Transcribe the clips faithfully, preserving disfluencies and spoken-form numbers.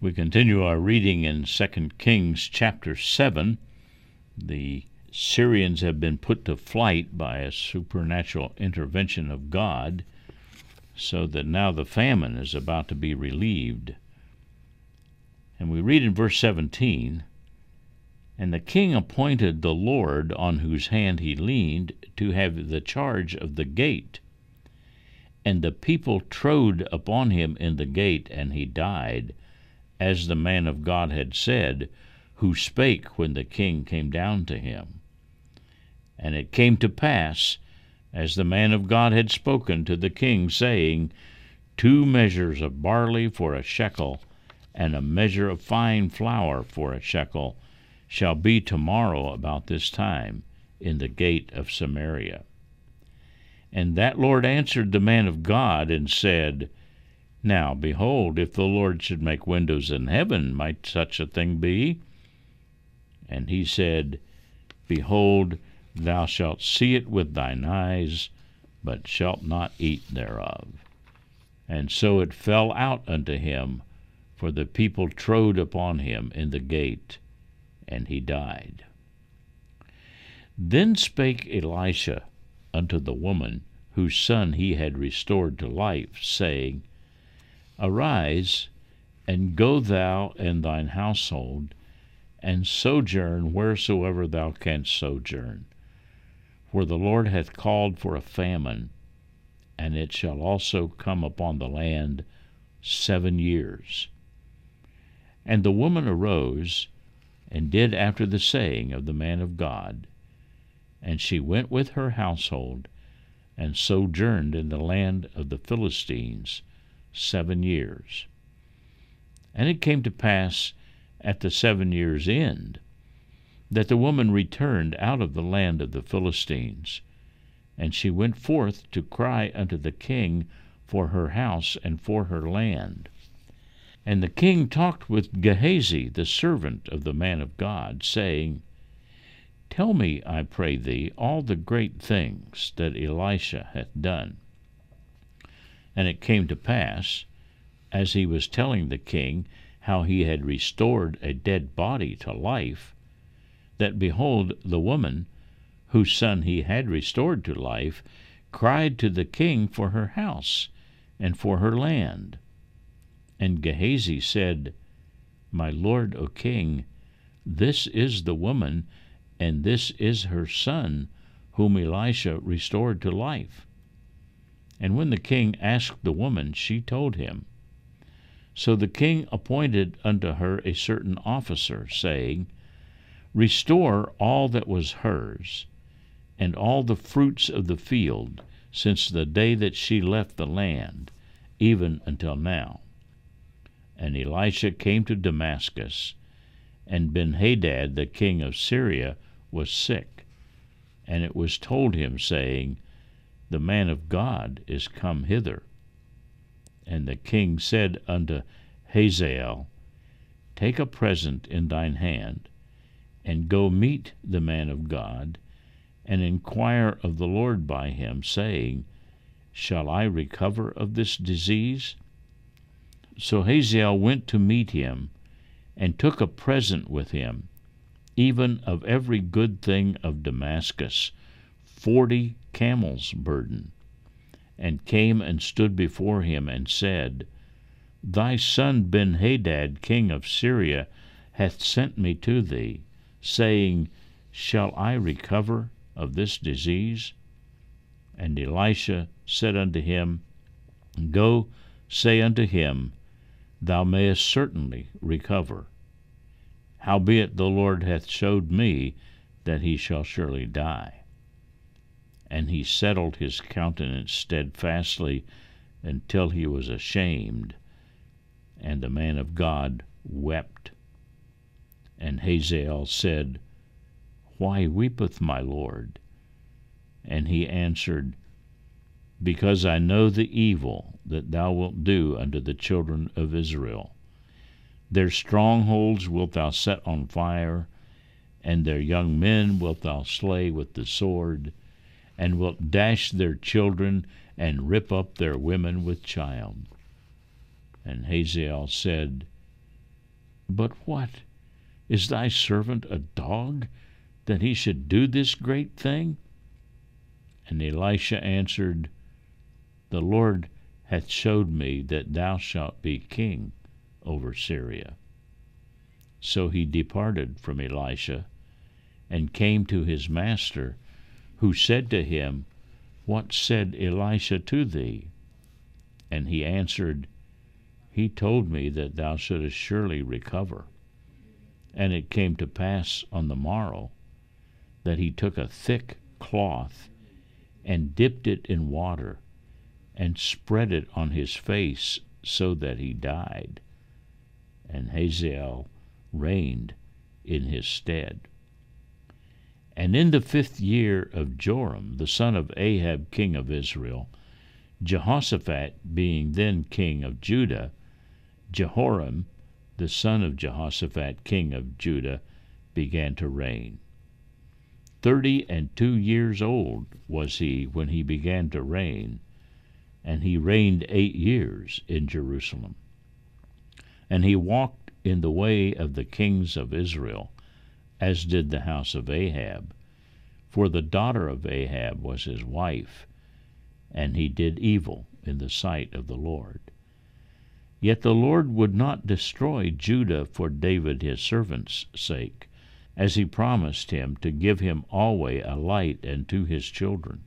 We continue our reading in Second Kings chapter seven. The Syrians have been put to flight by a supernatural intervention of God, so that now the famine is about to be relieved. And we read in verse seventeen, "And the king appointed the Lord, on whose hand he leaned, to have the charge of the gate. And the people trode upon him in the gate, and he died, as the man of God had said, who spake when the king came down to him. And it came to pass, as the man of God had spoken to the king, saying, Two measures of barley for a shekel, and a measure of fine flour for a shekel, shall be tomorrow about this time in the gate of Samaria. And that Lord answered the man of God, and said, Now, behold, if the Lord should make windows in heaven, might such a thing be? And he said, Behold, thou shalt see it with thine eyes, but shalt not eat thereof. And so it fell out unto him, for the people trode upon him in the gate, and he died. Then spake Elisha unto the woman, whose son he had restored to life, saying, Arise, and go thou and thine household, and sojourn wheresoever thou canst sojourn. For the Lord hath called for a famine, and it shall also come upon the land seven years. And the woman arose, and did after the saying of the man of God. And she went with her household, and sojourned in the land of the Philistines seven years. And it came to pass at the seven years' end, that the woman returned out of the land of the Philistines, and she went forth to cry unto the king for her house and for her land. And the king talked with Gehazi, the servant of the man of God, saying, Tell me, I pray thee, all the great things that Elisha hath done. And it came to pass, as he was telling the king how he had restored a dead body to life, that, behold, the woman, whose son he had restored to life, cried to the king for her house and for her land. And Gehazi said, My lord, O king, this is the woman, and this is her son, whom Elisha restored to life. And when the king asked the woman, she told him. So the king appointed unto her a certain officer, saying, Restore all that was hers, and all the fruits of the field, since the day that she left the land, even until now. And Elisha came to Damascus, and Benhadad the king of Syria was sick. And it was told him, saying, The man of God is come hither. And the king said unto Hazael, Take a present in thine hand, and go meet the man of God, and inquire of the Lord by him, saying, Shall I recover of this disease? So Hazael went to meet him, and took a present with him, even of every good thing of Damascus, forty camels' burden, and came and stood before him, and said, Thy son Benhadad king of Syria hath sent me to thee, saying, Shall I recover of this disease? And Elisha said unto him, Go, say unto him, Thou mayest certainly recover. Howbeit the Lord hath showed me that he shall surely die. And he settled his countenance steadfastly until he was ashamed, and the man of God wept. And Hazael said, Why weepeth my Lord? And he answered, Because I know the evil that thou wilt do unto the children of Israel. Their strongholds wilt thou set on fire, and their young men wilt thou slay with the sword, and wilt dash their children, and rip up their women with child. And Hazael said, But what? Is thy servant a dog, that he should do this great thing? And Elisha answered, The Lord hath showed me that thou shalt be king over Syria. So he departed from Elisha, and came to his master, who said to him, What said Elisha to thee? And he answered, He told me that thou shouldest surely recover. And it came to pass on the morrow that he took a thick cloth, and dipped it in water, and spread it on his face, so that he died. And Hazael reigned in his stead. And in the fifth year of Joram, the son of Ahab, king of Israel, Jehoshaphat being then king of Judah, Jehoram, the son of Jehoshaphat, king of Judah, began to reign. Thirty and two years old was he when he began to reign, and he reigned eight years in Jerusalem. And he walked in the way of the kings of Israel, as did the house of Ahab, for the daughter of Ahab was his wife, and he did evil in the sight of the Lord. Yet the Lord would not destroy Judah for David his servant's sake, as he promised him to give him alway a light and to his children.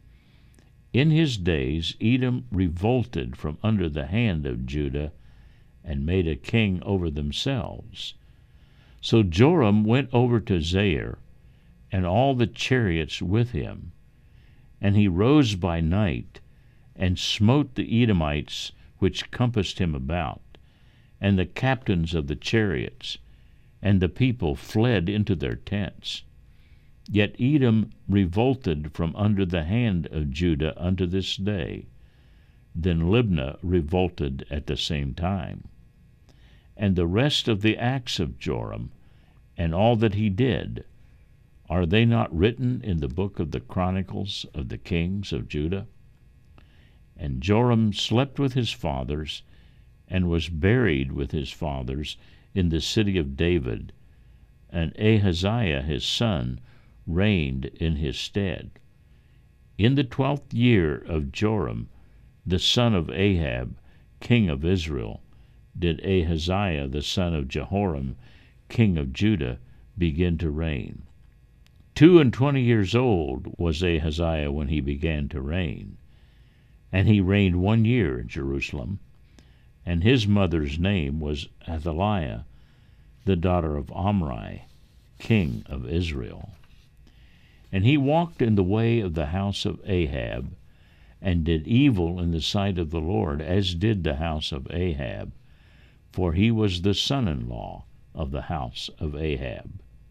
In his days Edom revolted from under the hand of Judah, and made a king over themselves. So Joram went over to Zair, and all the chariots with him, and he rose by night, and smote the Edomites which compassed him about, and the captains of the chariots, and the people fled into their tents. Yet Edom revolted from under the hand of Judah unto this day. Then Libnah revolted at the same time. And the rest of the acts of Joram, and all that he did, are they not written in the book of the Chronicles of the kings of Judah? And Joram slept with his fathers, and was buried with his fathers in the city of David, and Ahaziah his son reigned in his stead. In the twelfth year of Joram, the son of Ahab, king of Israel, did Ahaziah the son of Jehoram, king of Judah, begin to reign. Two and twenty years old was Ahaziah when he began to reign, and he reigned one year in Jerusalem. And his mother's name was Athaliah, the daughter of Omri, king of Israel. And he walked in the way of the house of Ahab, and did evil in the sight of the Lord, as did the house of Ahab, for he was the son-in-law of the house of Ahab.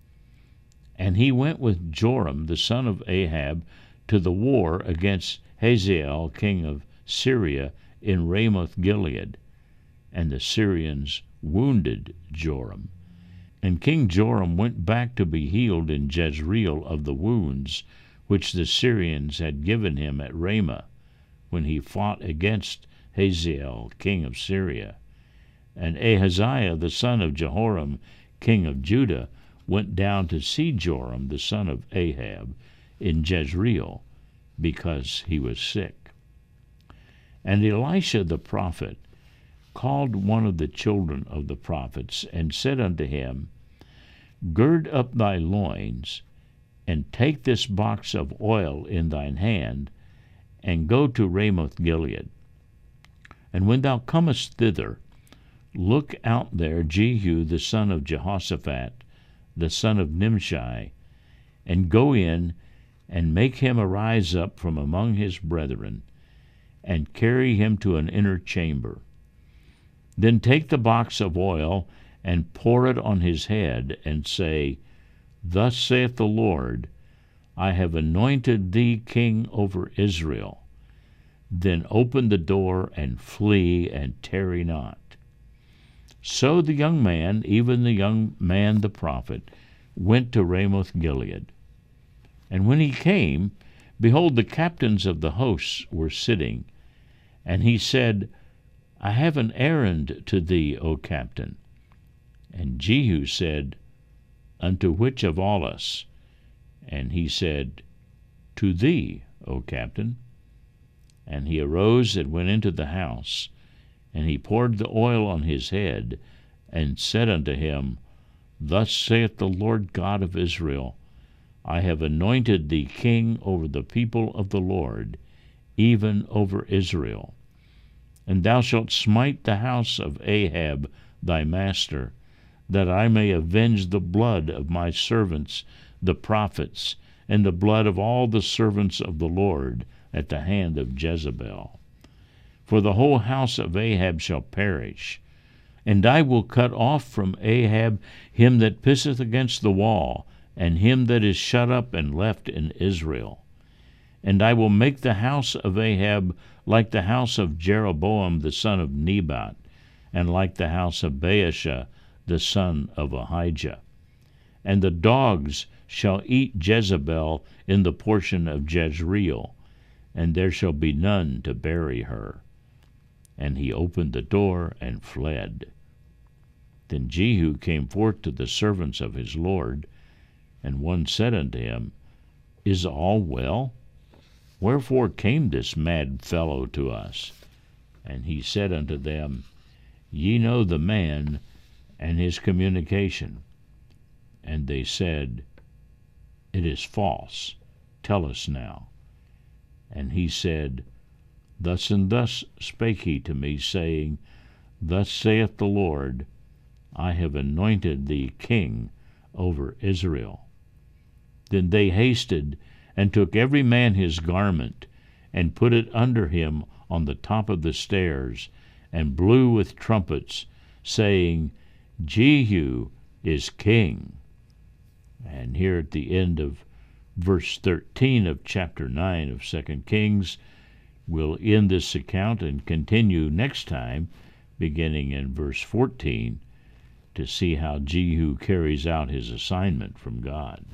And he went with Joram the son of Ahab to the war against Hazael king of Syria in Ramoth-Gilead, and the Syrians wounded Joram. And King Joram went back to be healed in Jezreel of the wounds which the Syrians had given him at Ramah, when he fought against Hazael king of Syria. And Ahaziah the son of Jehoram king of Judah went down to see Joram the son of Ahab in Jezreel, because he was sick. And Elisha the prophet called one of the children of the prophets, and said unto him, Gird up thy loins, and take this box of oil in thine hand, and go to Ramoth-Gilead. And when thou comest thither, look out there Jehu the son of Jehoshaphat, the son of Nimshi, and go in, and make him arise up from among his brethren, and carry him to an inner chamber. Then take the box of oil, and pour it on his head, and say, Thus saith the Lord, I have anointed thee king over Israel. Then open the door, and flee, and tarry not. So the young man, even the young man the prophet, went to Ramoth-Gilead. And when he came, behold, the captains of the hosts were sitting. And he said, I have an errand to thee, O captain. And Jehu said, Unto which of all us? And he said, To thee, O captain. And he arose and went into the house, and he poured the oil on his head, and said unto him, Thus saith the Lord God of Israel, I have anointed thee king over the people of the Lord, even over Israel. And thou shalt smite the house of Ahab thy master, that I may avenge the blood of my servants the prophets, and the blood of all the servants of the Lord at the hand of Jezebel. For the whole house of Ahab shall perish, and I will cut off from Ahab him that pisseth against the wall, and him that is shut up and left in Israel. And I will make the house of Ahab like the house of Jeroboam the son of Nebat, and like the house of Baasha the son of Ahijah. And the dogs shall eat Jezebel in the portion of Jezreel, and there shall be none to bury her. And he opened the door and fled. Then Jehu came forth to the servants of his lord, and one said unto him, Is all well? Wherefore came this mad fellow to us? And he said unto them, Ye know the man and his communication. And they said, It is false. Tell us now. And he said, Thus and thus spake he to me, saying, Thus saith the Lord, I have anointed thee king over Israel. Then they hasted, and took every man his garment, and put it under him on the top of the stairs, and blew with trumpets, saying, Jehu is king. And here at the end of verse thirteen of chapter nine of Second Kings, we'll end this account and continue next time, beginning in verse fourteen, to see how Jehu carries out his assignment from God.